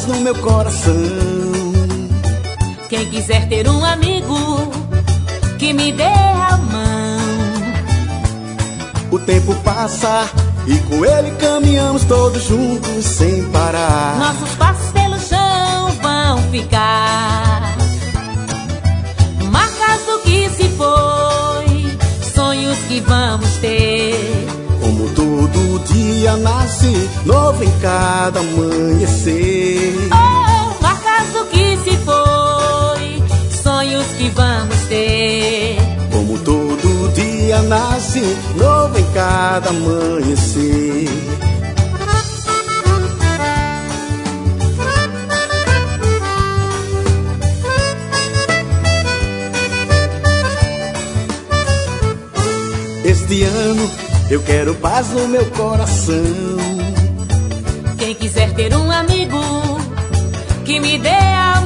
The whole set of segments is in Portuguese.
paz no meu coração. Quem quiser ter um amigo que me dê a mão. O tempo passa e com ele caminhamos todos juntos sem parar. Nossos passos pelo chão vão ficar, marcas do que se foi, sonhos que vamos ter. Como todo dia nasce novo em cada amanhecer. Oh, marcas do que se foi, sonhos que vamos ter. Como todo dia nasce novo em cada amanhecer. Este ano eu quero paz no meu coração. Quem quiser ter um amigo que me dê a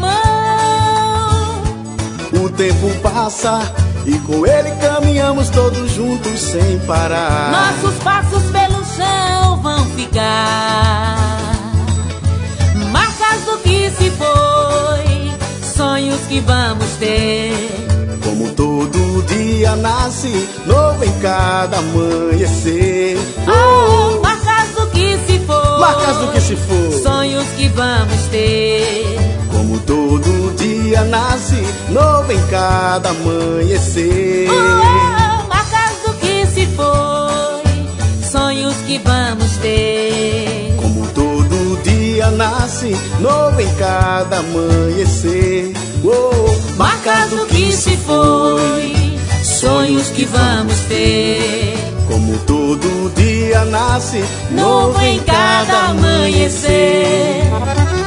mão. O tempo passa e com ele caminhamos todos juntos sem parar. Nossos passos pelo chão vão ficar, marcas do que se foi, sonhos que vamos ter. Como todo dia nasce novo em cada amanhecer. Oh, marcas do que se foi, marcas do que se foi, sonhos que vamos ter. Como todo dia nasce novo em cada amanhecer. Oh, marcas do que se foi, sonhos que vamos ter. Como todo dia nasce novo em cada amanhecer. Oh, marcas do que se foi, sonhos que vamos ter. Como todo dia nasce novo em cada amanhecer.